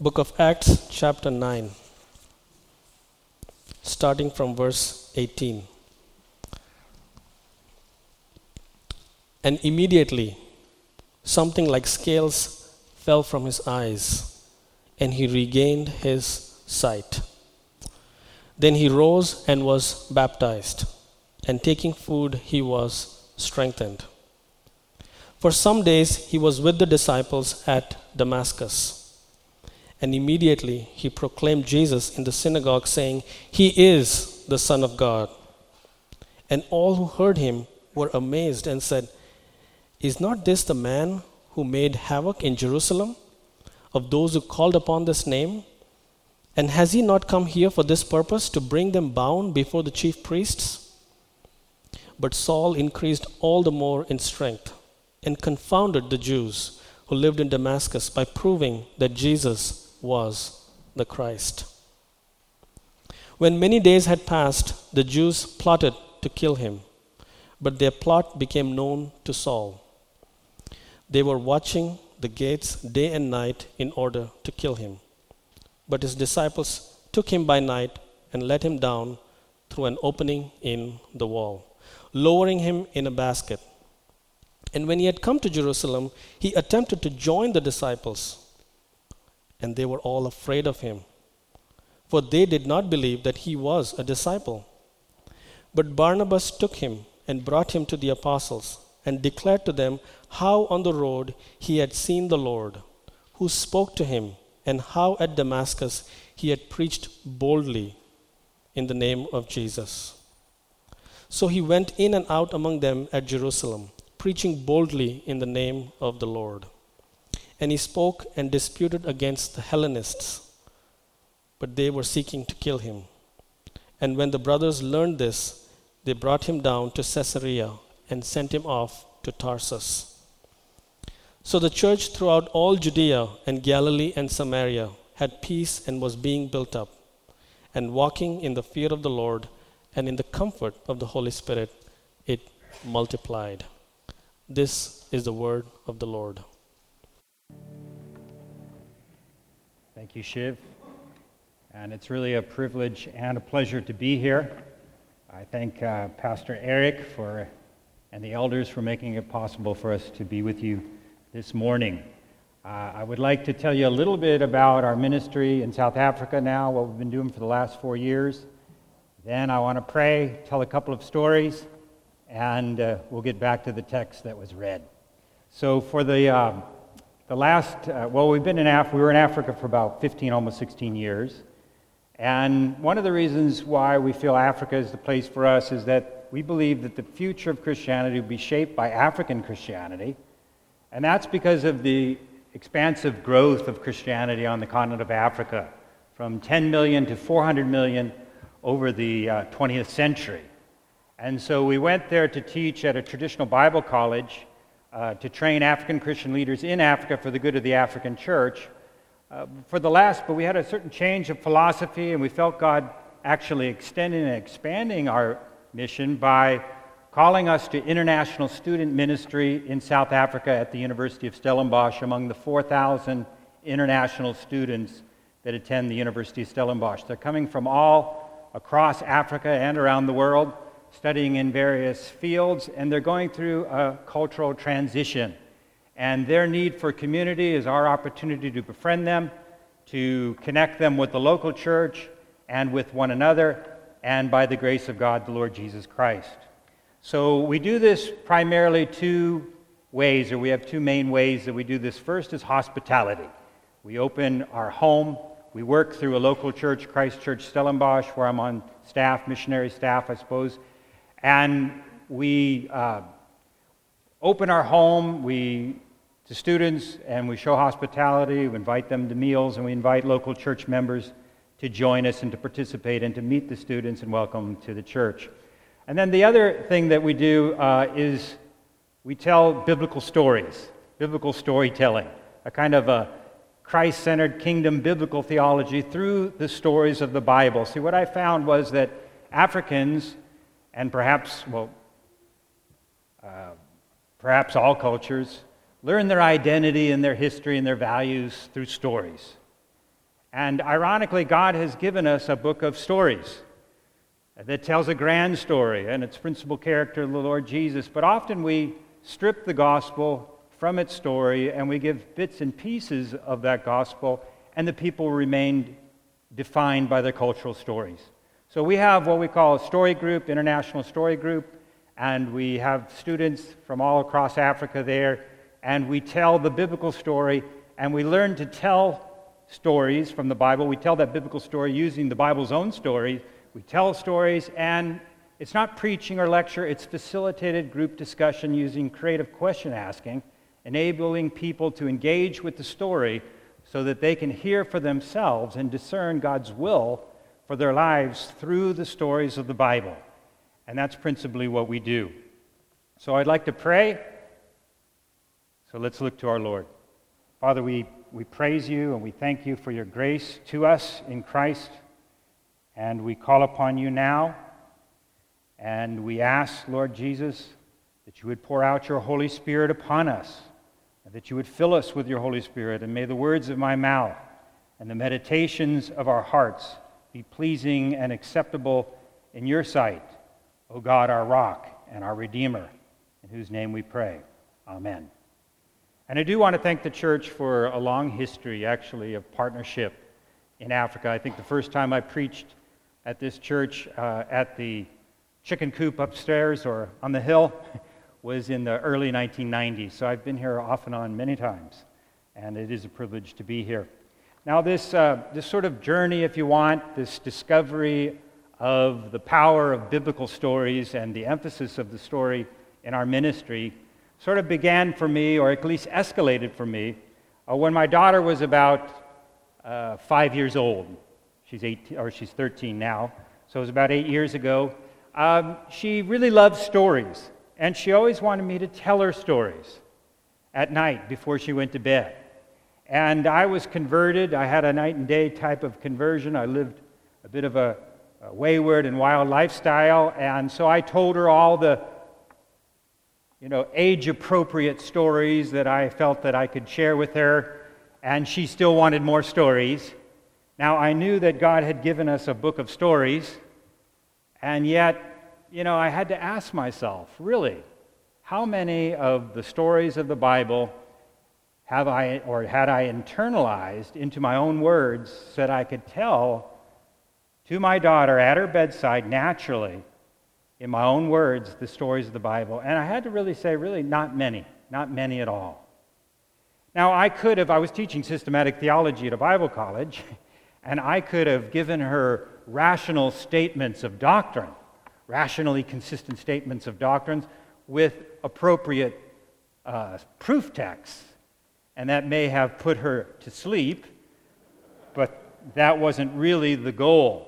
Book of Acts, chapter 9, starting from verse 18. And immediately something like scales fell from his eyes, and he regained his sight. Then he rose and was baptized, and taking food he was strengthened. For some days he was with the disciples at Damascus. And immediately he proclaimed Jesus in the synagogue, saying, "He is the Son of God." And all who heard him were amazed and said, "Is not this the man who made havoc in Jerusalem of those who called upon this name? And has he not come here for this purpose, to bring them bound before the chief priests?" But Saul increased all the more in strength and confounded the Jews who lived in Damascus by proving that Jesus was the Christ. When many days had passed, the Jews plotted to kill him, but their plot became known to Saul. They were watching the gates day and night in order to kill him. But his disciples took him by night and let him down through an opening in the wall, lowering him in a basket. And when he had come to Jerusalem, he attempted to join the disciples, and they were all afraid of him, for they did not believe that he was a disciple. But Barnabas took him and brought him to the apostles, and declared to them how on the road he had seen the Lord, who spoke to him, and how at Damascus he had preached boldly in the name of Jesus. So he went in and out among them at Jerusalem, preaching boldly in the name of the Lord. And he spoke and disputed against the Hellenists, but they were seeking to kill him. And when the brothers learned this, they brought him down to Caesarea and sent him off to Tarsus. So the church throughout all Judea and Galilee and Samaria had peace and was being built up, and walking in the fear of the Lord and in the comfort of the Holy Spirit, it multiplied. This is the word of the Lord. Thank you, Shiv. And it's really a privilege and a pleasure to be here. I thank Pastor Eric and the elders for making it possible for us to be with you this morning. I would like to tell you a little bit about our ministry in South Africa now, what we've been doing for the last 4 years. Then I want to pray, tell a couple of stories, and we'll get back to the text that was read. So for we were in Africa for about 15, almost 16 years. And one of the reasons why we feel Africa is the place for us is that we believe that the future of Christianity will be shaped by African Christianity. And that's because of the expansive growth of Christianity on the continent of Africa, from 10 million to 400 million over the 20th century. And so we went there to teach at a traditional Bible college to train African Christian leaders in Africa for the good of the African church. But we had a certain change of philosophy, and we felt God actually extending and expanding our mission by calling us to international student ministry in South Africa at the University of Stellenbosch among the 4,000 international students that attend the University of Stellenbosch. They're coming from all across Africa and around the world, studying in various fields, and they're going through a cultural transition. And their need for community is our opportunity to befriend them, to connect them with the local church and with one another, and by the grace of God, the Lord Jesus Christ. So we do this primarily two ways, or we have two main ways that we do this. First is hospitality. We open our home. We work through a local church, Christ Church Stellenbosch, where I'm on staff, missionary staff, I suppose. And we open our home to students, and we show hospitality. We invite them to meals, and we invite local church members to join us and to participate and to meet the students and welcome them to the church. And then the other thing that we do is we tell biblical stories, biblical storytelling, a kind of a Christ-centered kingdom biblical theology through the stories of the Bible. See, what I found was that Africans, and perhaps all cultures, learn their identity and their history and their values through stories. And ironically, God has given us a book of stories that tells a grand story, and its principal character, the Lord Jesus. But often we strip the gospel from its story, and we give bits and pieces of that gospel, and the people remain defined by their cultural stories. So we have what we call a story group, International Story Group, and we have students from all across Africa there, and we tell the biblical story, and we learn to tell stories from the Bible. We tell that biblical story using the Bible's own story. We tell stories, and it's not preaching or lecture, it's facilitated group discussion using creative question asking, enabling people to engage with the story so that they can hear for themselves and discern God's will for their lives through the stories of the Bible. And that's principally what we do. So I'd like to pray. So let's look to our Lord. Father, we praise you and we thank you for your grace to us in Christ. And we call upon you now. And we ask, Lord Jesus, that you would pour out your Holy Spirit upon us, and that you would fill us with your Holy Spirit. And may the words of my mouth and the meditations of our hearts be pleasing and acceptable in your sight, O God, our rock and our Redeemer, in whose name we pray. Amen. And I do want to thank the church for a long history, actually, of partnership in Africa. I think the first time I preached at this church at the chicken coop upstairs or on the hill was in the early 1990s. So I've been here off and on many times, and it is a privilege to be here. Now this sort of journey, if you want, this discovery of the power of biblical stories and the emphasis of the story in our ministry sort of began for me, or at least escalated for me, when my daughter was about 5 years old. She's 13 now, so it was about 8 years ago. She really loved stories, and she always wanted me to tell her stories at night before she went to bed. And I was converted. I had a night and day type of conversion. I lived a bit of a wayward and wild lifestyle, and so I told her all the age-appropriate stories that I felt that I could share with her, and she still wanted more stories. Now, I knew that God had given us a book of stories, and yet, I had to ask myself, really, how many of the stories of the Bible had I internalized into my own words so that I could tell to my daughter at her bedside naturally, in my own words, the stories of the Bible? And I had to really say, not many at all. Now, I was teaching systematic theology at a Bible college, and I could have given her rational statements of doctrine, rationally consistent statements of doctrines with appropriate proof texts, and that may have put her to sleep, but that wasn't really the goal.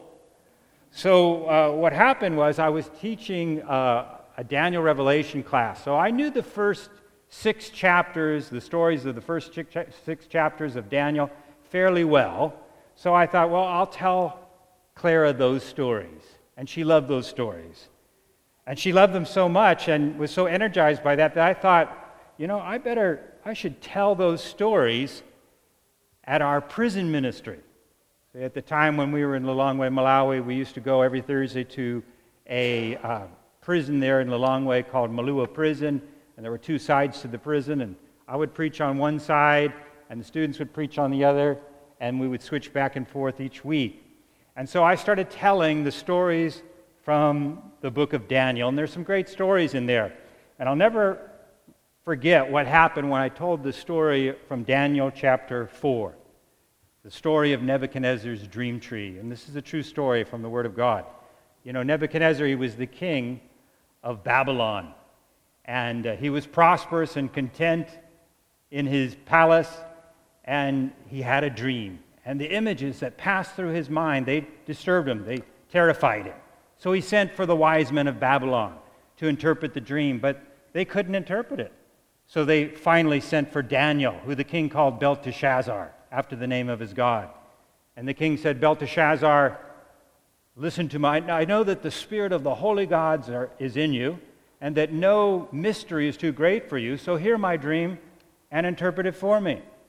So what happened was I was teaching a Daniel Revelation class. So I knew the first 6 chapters, the stories of the first 6 chapters of Daniel fairly well. So I thought, well, I'll tell Clara those stories. And she loved those stories. And she loved them so much and was so energized by that I thought, I should tell those stories at our prison ministry. At the time when we were in Lilongwe, Malawi, we used to go every Thursday to a prison there in Lilongwe called Malua Prison, and there were 2 sides to the prison, and I would preach on one side, and the students would preach on the other, and we would switch back and forth each week. And so I started telling the stories from the book of Daniel, and there's some great stories in there. And I'll never forget what happened when I told the story from Daniel chapter 4. The story of Nebuchadnezzar's dream tree. And this is a true story from the Word of God. Nebuchadnezzar, he was the king of Babylon. And he was prosperous and content in his palace. And he had a dream. And the images that passed through his mind, they disturbed him. They terrified him. So he sent for the wise men of Babylon to interpret the dream. But they couldn't interpret it. So they finally sent for Daniel, who the king called Belteshazzar, after the name of his God. And the king said, Belteshazzar, listen to I know that the spirit of the holy gods is in you, and that no mystery is too great for you, so hear my dream and interpret it for me.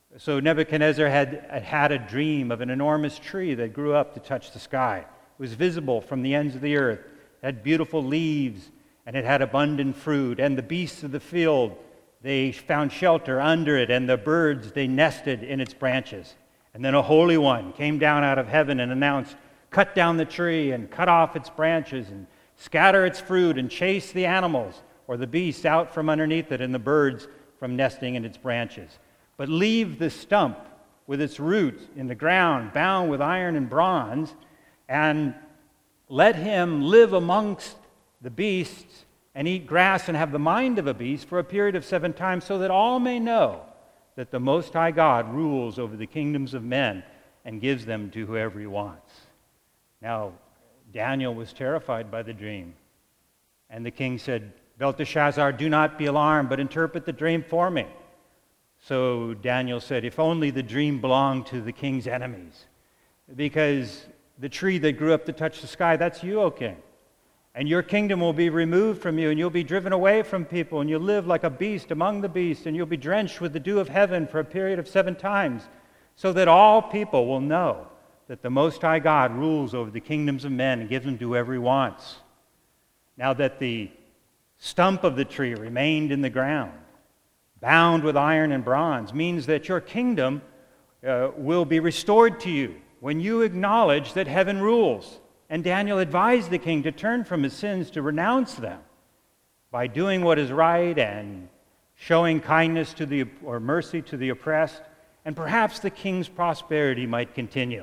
So Nebuchadnezzar had a dream of an enormous tree that grew up to touch the sky. It was visible from the ends of the earth. It had beautiful leaves, and it had abundant fruit. And the beasts of the field, they found shelter under it, and the birds, they nested in its branches. And then a holy one came down out of heaven and announced, "Cut down the tree and cut off its branches and scatter its fruit and chase the animals or the beasts out from underneath it and the birds from nesting in its branches. But leave the stump with its roots in the ground, bound with iron and bronze, and let him live amongst the beasts and eat grass and have the mind of a beast for a period of 7 times, so that all may know that the Most High God rules over the kingdoms of men and gives them to whoever he wants." Now, Daniel was terrified by the dream. And the king said, "Belteshazzar, do not be alarmed, but interpret the dream for me." So Daniel said, "If only the dream belonged to the king's enemies, because the tree that grew up to touch the sky, that's you, O king. And your kingdom will be removed from you, and you'll be driven away from people, and you'll live like a beast among the beasts, and you'll be drenched with the dew of heaven for a period of 7 times, so that all people will know that the Most High God rules over the kingdoms of men and gives them to whoever he wants." Now that the stump of the tree remained in the ground, bound with iron and bronze, means that your kingdom will be restored to you when you acknowledge that heaven rules. And Daniel advised the king to turn from his sins, to renounce them by doing what is right and showing kindness to or mercy to the oppressed, and perhaps the king's prosperity might continue.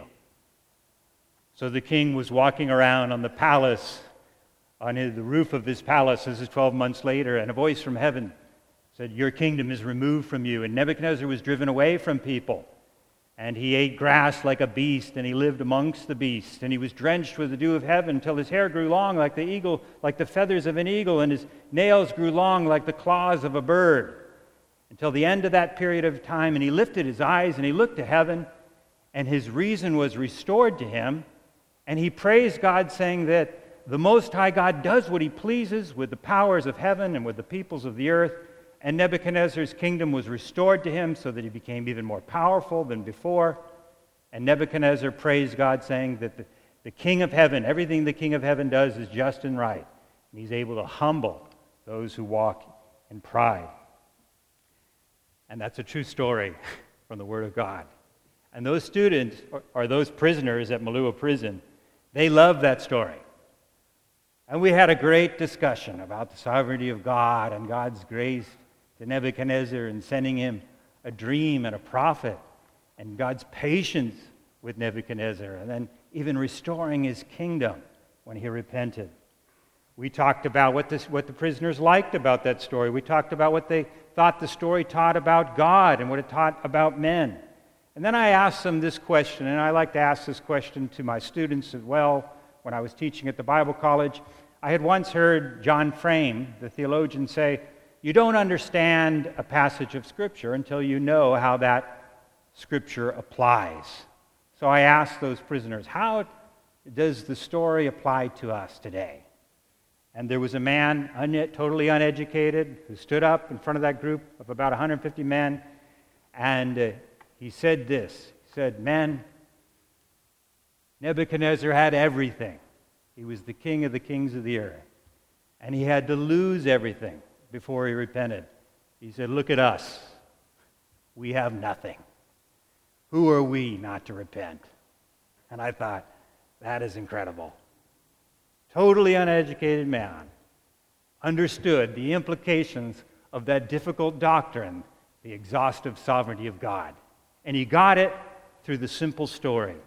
So the king was walking around on the palace, on the roof of his palace, this is 12 months later, and a voice from heaven said, "Your kingdom is removed from you." And Nebuchadnezzar was driven away from people. And he ate grass like a beast, and he lived amongst the beasts. And he was drenched with the dew of heaven until his hair grew long like the feathers of an eagle, and his nails grew long like the claws of a bird. Until the end of that period of time, and he lifted his eyes and he looked to heaven, and his reason was restored to him. And he praised God, saying that the Most High God does what he pleases with the powers of heaven and with the peoples of the earth. And Nebuchadnezzar's kingdom was restored to him so that he became even more powerful than before. And Nebuchadnezzar praised God, saying that the King of heaven, everything the King of heaven does is just and right. And he's able to humble those who walk in pride. And that's a true story from the Word of God. And those students, or those prisoners at Malua prison, they loved that story. And we had a great discussion about the sovereignty of God and God's grace to Nebuchadnezzar and sending him a dream and a prophet, and God's patience with Nebuchadnezzar, and then even restoring his kingdom when he repented. We talked about what the prisoners liked about that story. We talked about what they thought the story taught about God and what it taught about men. And then I asked them this question, and I like to ask this question to my students as well when I was teaching at the Bible college. I had once heard John Frame, the theologian, say, "You don't understand a passage of Scripture until you know how that Scripture applies." So I asked those prisoners, how does the story apply to us today? And there was a man, totally uneducated, who stood up in front of that group of about 150 men, and he said this. He said, "Men, Nebuchadnezzar had everything. He was the king of the kings of the earth. And he had to lose everything before he repented. He said, look at us. We have nothing. Who are we not to repent?" And I thought, that is incredible. Totally uneducated man understood the implications of that difficult doctrine, the exhaustive sovereignty of God. And he got it through the simple story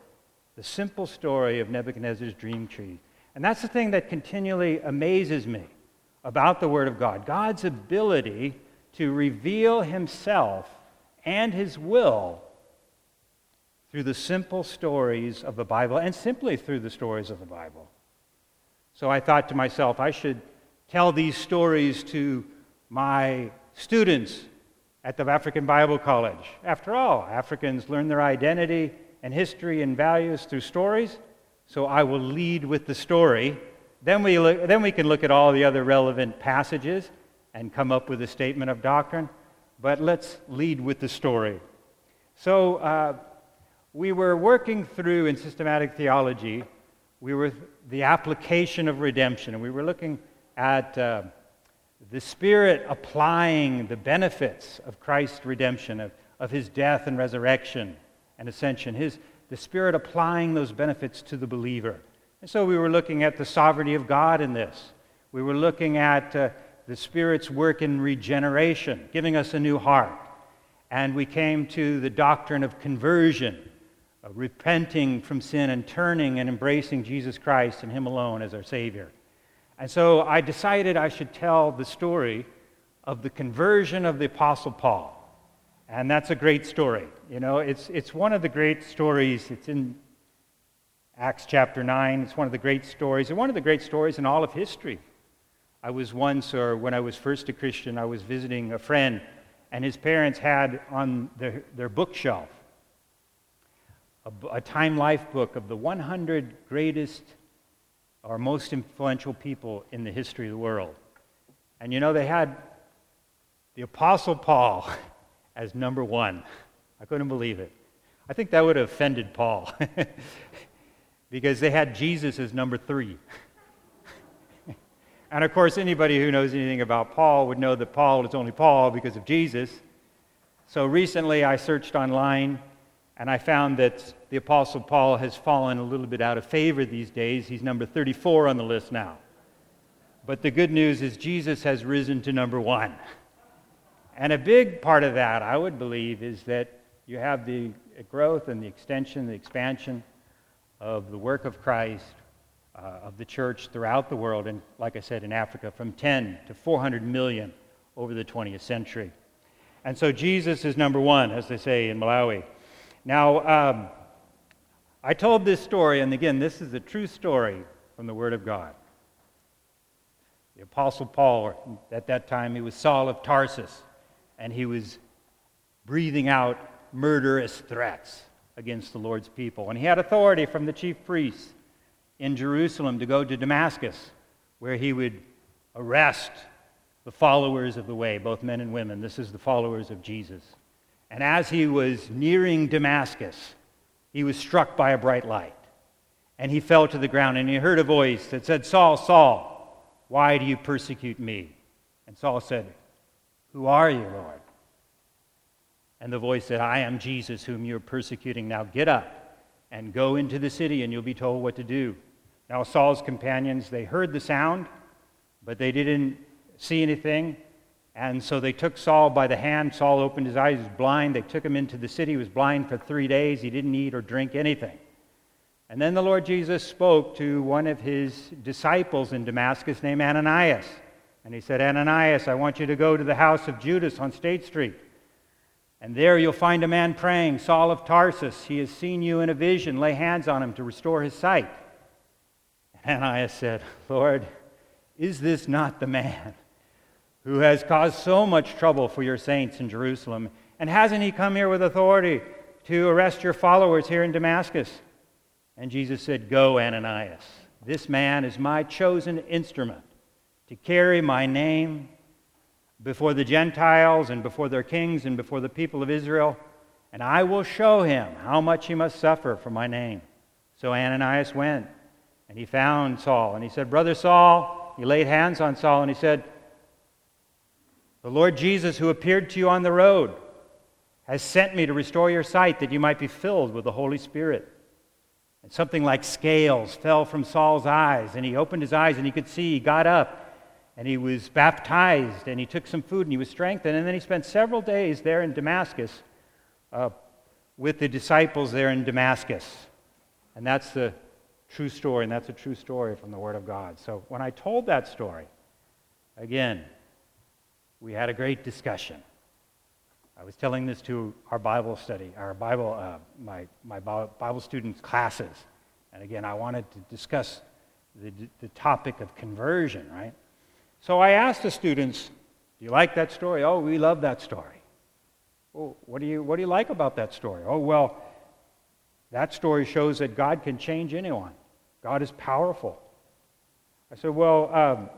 of Nebuchadnezzar's dream tree. And that's the thing that continually amazes me about the Word of God. God's ability to reveal himself and his will through the simple stories of the Bible, and simply through the stories of the Bible. So I thought to myself, I should tell these stories to my students at the African Bible College. After all, Africans learn their identity and history and values through stories, so I will lead with the story. Then we can look at all the other relevant passages and come up with a statement of doctrine, but let's lead with the story. So we were working through in systematic theology, the application of redemption, and we were looking at the Spirit applying the benefits of Christ's redemption, of his death and resurrection and ascension, the Spirit applying those benefits to the believer. And so we were looking at the sovereignty of God in this. We were looking at the Spirit's work in regeneration, giving us a new heart. And we came to the doctrine of conversion, repenting from sin and turning and embracing Jesus Christ and him alone as our Savior. And so I decided I should tell the story of the conversion of the Apostle Paul. And that's a great story. You know, it's one of the great stories. It's in Acts chapter 9. It's one of the great stories, and one of the great stories in all of history. I was once, or when I was first a Christian, I was visiting a friend, and his parents had on their bookshelf a Time Life book of the 100 greatest or most influential people in the history of the world. And you know, they had the Apostle Paul as number one. I couldn't believe it. I think that would have offended Paul because they had Jesus as number 3. And of course, anybody who knows anything about Paul would know that Paul is only Paul because of Jesus. So recently I searched online and I found that the Apostle Paul has fallen a little bit out of favor these days. He's number 34 on the list now. But the good news is Jesus has risen to number 1. And a big part of that, I would believe, is that you have the growth and the extension, the expansion of the work of Christ, of the church throughout the world, and like I said, in Africa, from 10 to 400 million over the 20th century. And so Jesus is number 1, as they say in Malawi. Now, I told this story, and again, this is a true story from the Word of God. The Apostle Paul, at that time, he was Saul of Tarsus, and he was breathing out murderous threats against the Lord's people. And he had authority from the chief priests in Jerusalem to go to Damascus, where he would arrest the followers of the way, both men and women. This is the followers of Jesus. And as he was nearing Damascus, he was struck by a bright light. And he fell to the ground, and he heard a voice that said, "Saul, Saul, why do you persecute me?" And Saul said, "Who are you, Lord?" And the voice said, "I am Jesus, whom you are persecuting. Now get up and go into the city, and you'll be told what to do." Now Saul's companions, they heard the sound, but they didn't see anything. And so they took Saul by the hand. Saul opened his eyes, he was blind. They took him into the city. He was blind for 3 days. He didn't eat or drink anything. And then the Lord Jesus spoke to one of his disciples in Damascus named Ananias. And he said, "Ananias, I want you to go to the house of Judas on State Street. And there you'll find a man praying, Saul of Tarsus. He has seen you in a vision. Lay hands on him to restore his sight." And Ananias said, "Lord, is this not the man who has caused so much trouble for your saints in Jerusalem? And hasn't he come here with authority to arrest your followers here in Damascus?" And Jesus said, "Go, Ananias. This man is my chosen instrument to carry my name before the Gentiles and before their kings and before the people of Israel, and I will show him how much he must suffer for my name." So Ananias went, and he found Saul, and he said, "Brother Saul," he laid hands on Saul, and he said, "The Lord Jesus, who appeared to you on the road, has sent me to restore your sight, that you might be filled with the Holy Spirit." And something like scales fell from Saul's eyes, and he opened his eyes, and he could see. He got up, and he was baptized, and he took some food, and he was strengthened. And then he spent several days there in Damascus with the disciples there in Damascus. And that's the true story, and that's a true story from the Word of God. So when I told that story, again, we had a great discussion. I was telling this to our Bible study, my Bible students' classes. And again, I wanted to discuss the topic of conversion, right? So I asked the students, "Do you like that story?" "Oh, we love that story." "Well, what do you like about that story?" "Oh, well, that story shows that God can change anyone. God is powerful." I said, "Well,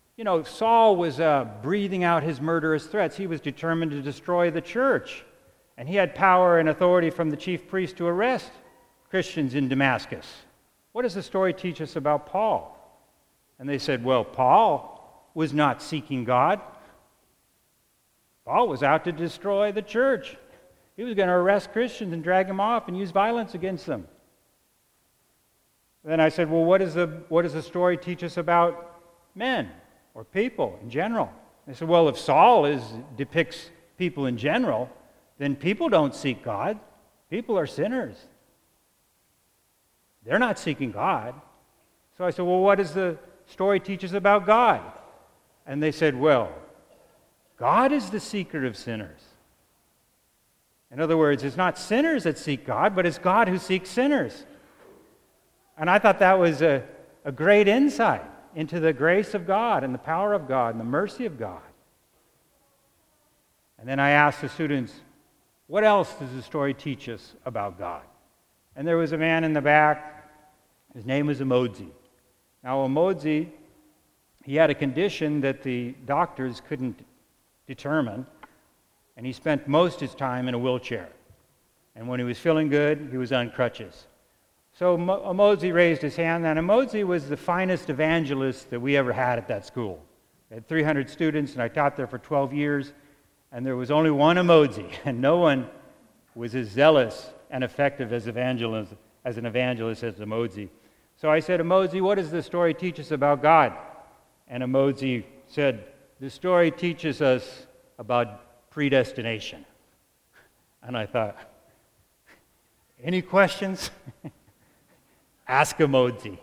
Saul was breathing out his murderous threats. He was determined to destroy the church. And he had power and authority from the chief priest to arrest Christians in Damascus. What does the story teach us about Paul? And they said, well, Paul was not seeking God. Paul was out to destroy the church. He was going to arrest Christians and drag them off and use violence against them. Then I said, well, what does the story teach us about men or people in general? They said, well, if Saul depicts people in general, then people don't seek God. People are sinners. They're not seeking God. So I said, well, what does the story teach us about God? And they said, well, God is the seeker of sinners. In other words, it's not sinners that seek God, but it's God who seeks sinners. And I thought that was a great insight into the grace of God and the power of God and the mercy of God. And then I asked the students, what else does the story teach us about God? And there was a man in the back. His name was Emodzi. Now, Emodzi, he had a condition that the doctors couldn't determine, and he spent most of his time in a wheelchair. And when he was feeling good, he was on crutches. So Emodzi raised his hand, and Emodzi was the finest evangelist that we ever had at that school. We had 300 students, and I taught there for 12 years, and there was only one Emodzi, and no one was as zealous and effective as an evangelist as Emodzi. So I said, Emodzi, what does the story teach us about God? And Emodzi said, the story teaches us about predestination. And I thought, any questions? Ask Emodzi.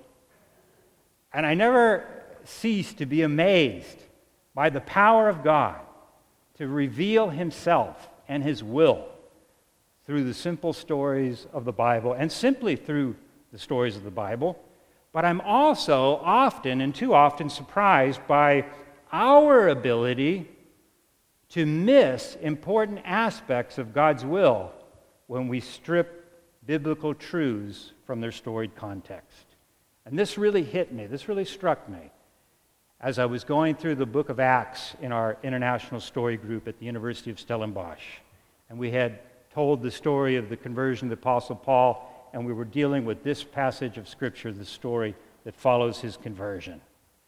And I never ceased to be amazed by the power of God to reveal himself and his will through the simple stories of the Bible and simply through the stories of the Bible. But I'm also often and too often surprised by our ability to miss important aspects of God's will when we strip biblical truths from their storied context. And this really hit me, this really struck me as I was going through the book of Acts in our international story group at the University of Stellenbosch. And we had told the story of the conversion of the Apostle Paul, and we were dealing with this passage of Scripture, the story that follows his conversion.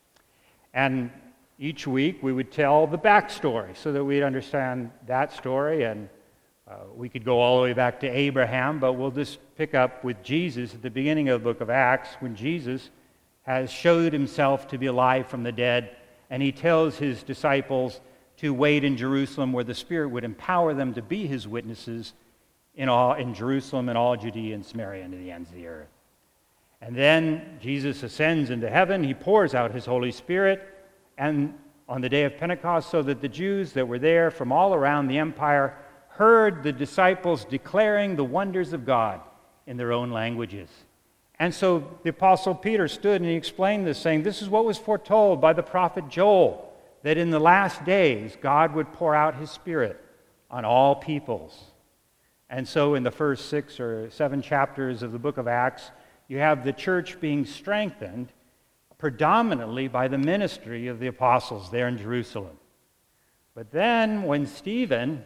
And each week we would tell the backstory so that we'd understand that story, and we could go all the way back to Abraham, but we'll just pick up with Jesus at the beginning of the book of Acts when Jesus has showed himself to be alive from the dead, and he tells his disciples to wait in Jerusalem where the Spirit would empower them to be his witnesses in Jerusalem and all Judea and Samaria and to the ends of the earth. And then Jesus ascends into heaven, he pours out his Holy Spirit, and on the day of Pentecost, so that the Jews that were there from all around the empire heard the disciples declaring the wonders of God in their own languages. And so the Apostle Peter stood and he explained this, saying, this is what was foretold by the prophet Joel, that in the last days God would pour out his Spirit on all peoples. And so in the first 6 or 7 chapters of the book of Acts, you have the church being strengthened predominantly by the ministry of the apostles there in Jerusalem. But then when Stephen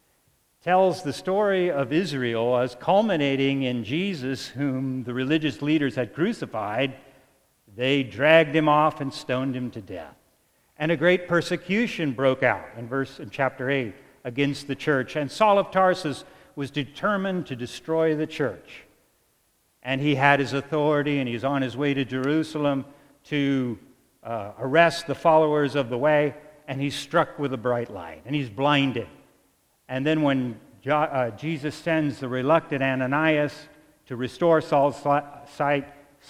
tells the story of Israel as culminating in Jesus, whom the religious leaders had crucified, they dragged him off and stoned him to death. And a great persecution broke out in chapter 8 against the church. And Saul of Tarsus was determined to destroy the church. And he had his authority, and he's on his way to Jerusalem to arrest the followers of the way, and he's struck with a bright light, and he's blinded. And then when Jesus sends the reluctant Ananias to restore Saul's sight,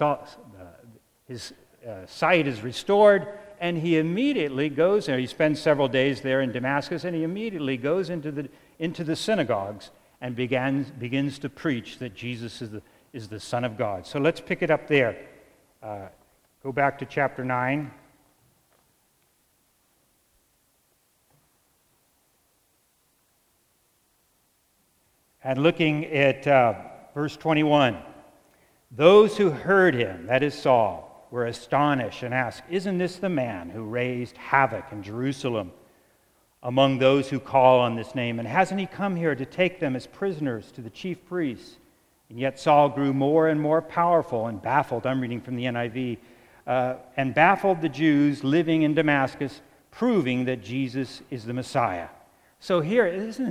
his sight is restored, and he immediately goes there. He spends several days there in Damascus, and he immediately goes into the synagogues and begins to preach that Jesus is the Son of God. So let's pick it up there. Go back to chapter 9. And looking at verse 21, those who heard him, that is Saul, were astonished and asked, isn't this the man who raised havoc in Jerusalem among those who call on this name? And hasn't he come here to take them as prisoners to the chief priests? And yet Saul grew more and more powerful and baffled. I'm reading from the NIV. And baffled the Jews living in Damascus, proving that Jesus is the Messiah. So here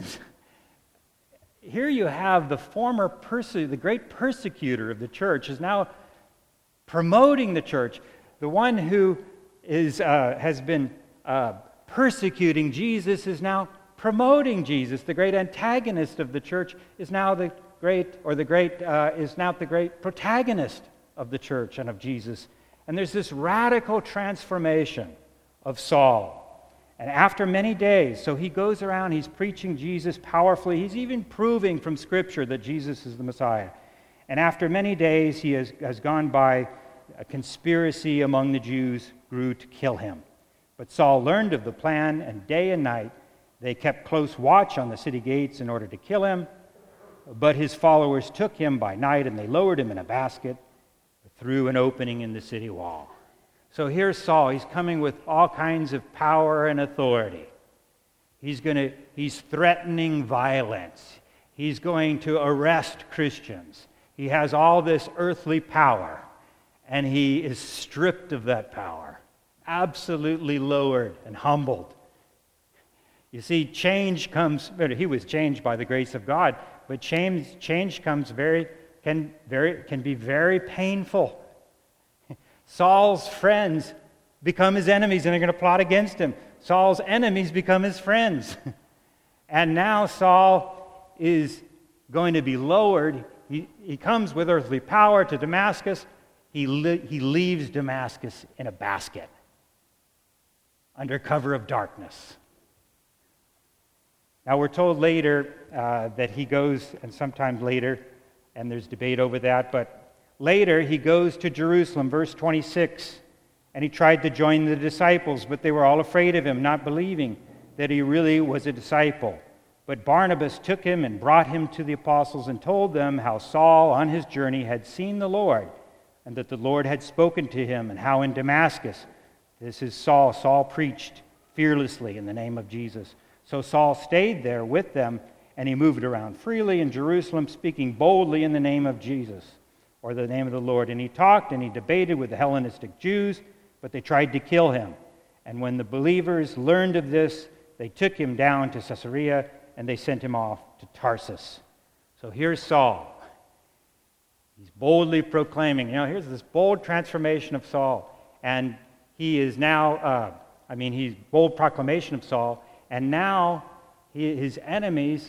you have the great persecutor of the church is now promoting the church. The one who has been persecuting Jesus is now promoting Jesus. The great antagonist of the church is now the great protagonist of the church and of Jesus. And there's this radical transformation of Saul. And after many days, so he goes around, he's preaching Jesus powerfully. He's even proving from Scripture that Jesus is the Messiah. And after many days, he has gone by. A conspiracy among the Jews grew to kill him. But Saul learned of the plan, and day and night they kept close watch on the city gates in order to kill him. But his followers took him by night, and they lowered him in a basket through an opening in the city wall. So here's Saul. He's coming with all kinds of power and authority. He's threatening violence. He's going to arrest Christians. He has all this earthly power, and he is stripped of that power, absolutely lowered and humbled. You see, change comes. He was changed by the grace of God, but change comes can be very painful. Saul's friends become his enemies, and they're going to plot against him. Saul's enemies become his friends. And now Saul is going to be lowered. He comes with earthly power to Damascus. He leaves Damascus in a basket under cover of darkness. Now we're told later that he goes, and sometimes later, and there's debate over that, but later, he goes to Jerusalem, verse 26, and he tried to join the disciples, but they were all afraid of him, not believing that he really was a disciple. But Barnabas took him and brought him to the apostles and told them how Saul, on his journey, had seen the Lord, and that the Lord had spoken to him, and how in Damascus, this is Saul preached fearlessly in the name of Jesus. So Saul stayed there with them, and he moved around freely in Jerusalem, speaking boldly in the name of Jesus, or the name of the Lord. And he talked and he debated with the Hellenistic Jews, but they tried to kill him. And when the believers learned of this, they took him down to Caesarea, and they sent him off to Tarsus. So here's Saul. He's boldly proclaiming. Here's this bold transformation of Saul. And he is now, he's bold proclamation of Saul. And now his enemies,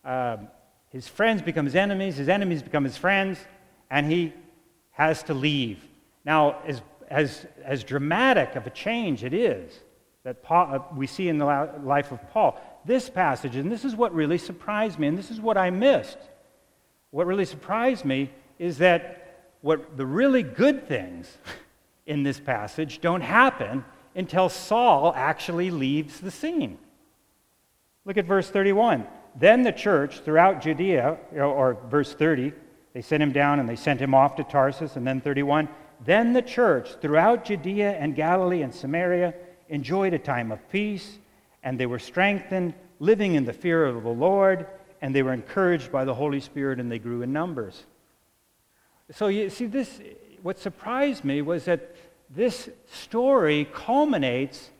his friends become his enemies become his friends, and he has to leave. Now, as dramatic of a change it is that we see in the life of Paul, this passage, and this is what really surprised me, and this is what I missed. What really surprised me is that the really good things in this passage don't happen until Saul actually leaves the scene. Look at verse 31. Then the church throughout Judea, or verse 30, they sent him down and they sent him off to Tarsus. And then 31, then the church throughout Judea and Galilee and Samaria enjoyed a time of peace, and they were strengthened, living in the fear of the Lord, and they were encouraged by the Holy Spirit, and they grew in numbers. So you see, what surprised me was that this story culminates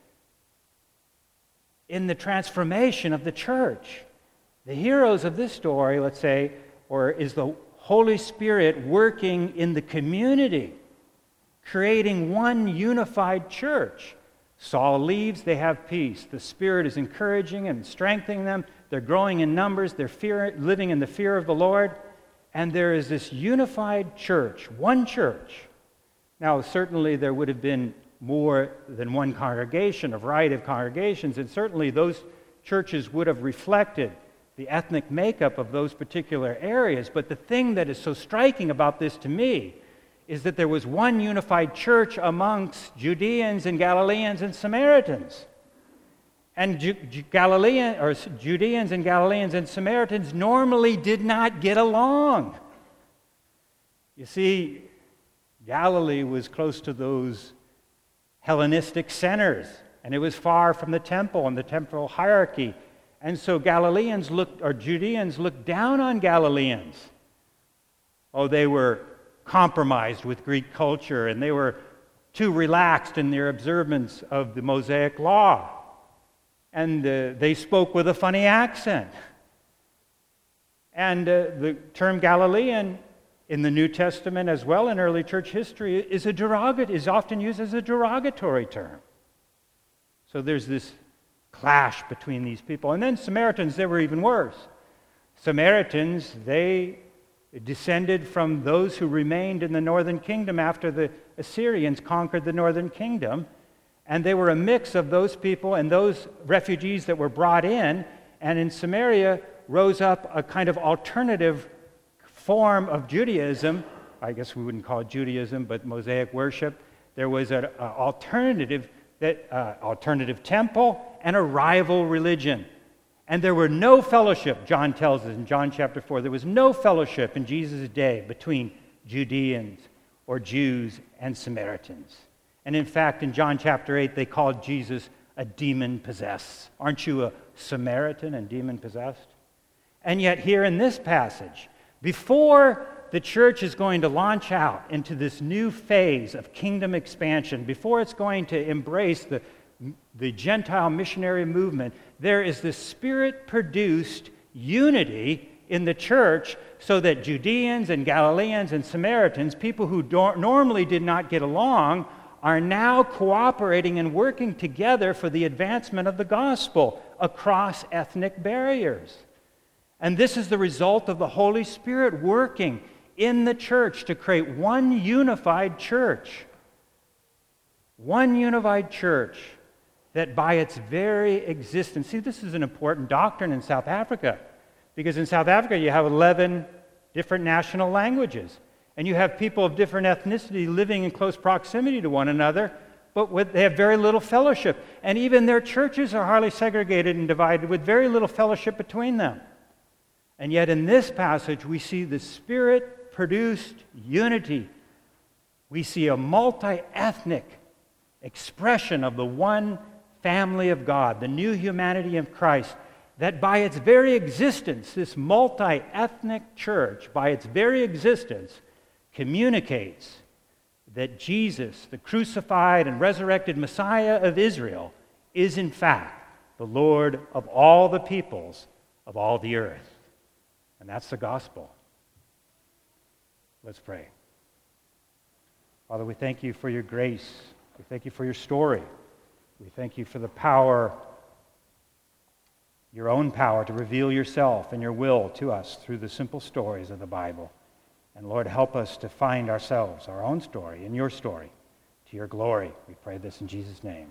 in the transformation of the church. The heroes of this story, let's say, is the Holy Spirit working in the community, creating one unified church. Saul leaves, they have peace. The Spirit is encouraging and strengthening them. They're growing in numbers. They're living in the fear of the Lord. And there is this unified church, one church. Now, certainly there would have been more than one congregation, a variety of congregations, and certainly those churches would have reflected the ethnic makeup of those particular areas. But the thing that is so striking about this to me is that there was one unified church amongst Judeans and Galileans and Samaritans. And Judeans and Galileans and Samaritans normally did not get along. You see, Galilee was close to those Hellenistic centers and it was far from the temple and the temporal hierarchy. And so Judeans looked down on Galileans. Oh, they were compromised with Greek culture, and they were too relaxed in their observance of the Mosaic law. And they spoke with a funny accent. And the term Galilean in the New Testament as well in early church history is often used as a derogatory term. So there's this clash between these people. And then Samaritans, they were even worse. Samaritans, they descended from those who remained in the northern kingdom after the Assyrians conquered the northern kingdom. And they were a mix of those people and those refugees that were brought in. And in Samaria rose up a kind of alternative form of Judaism. I guess we wouldn't call it Judaism, but Mosaic worship. There was an alternative temple and a rival religion. And there were no fellowship, John tells us in John chapter 4, there was no fellowship in Jesus' day between Judeans or Jews and Samaritans. And in fact, in John chapter 8, they called Jesus a demon-possessed. Aren't you a Samaritan and demon-possessed? And yet here in this passage, before the church is going to launch out into this new phase of kingdom expansion, before it's going to embrace the Gentile missionary movement, there is this Spirit-produced unity in the church so that Judeans and Galileans and Samaritans, people who normally did not get along, are now cooperating and working together for the advancement of the gospel across ethnic barriers. And this is the result of the Holy Spirit working in the church to create one unified church. One unified church that by its very existence, see, this is an important doctrine in South Africa, because in South Africa you have 11 different national languages, and you have people of different ethnicity living in close proximity to one another, but they have very little fellowship. And even their churches are highly segregated and divided with very little fellowship between them. And yet in this passage, we see the Spirit-produced unity. We see a multi-ethnic expression of the one family of God, the new humanity of Christ, that by its very existence, this multi-ethnic church, by its very existence, communicates that Jesus, the crucified and resurrected Messiah of Israel, is in fact the Lord of all the peoples of all the earth. And that's the gospel. Let's pray. Father, we thank you for your grace. We thank you for your story. We thank you for the power, your own power to reveal yourself and your will to us through the simple stories of the Bible. And Lord, help us to find ourselves, our own story, in your story, to your glory. We pray this in Jesus' name.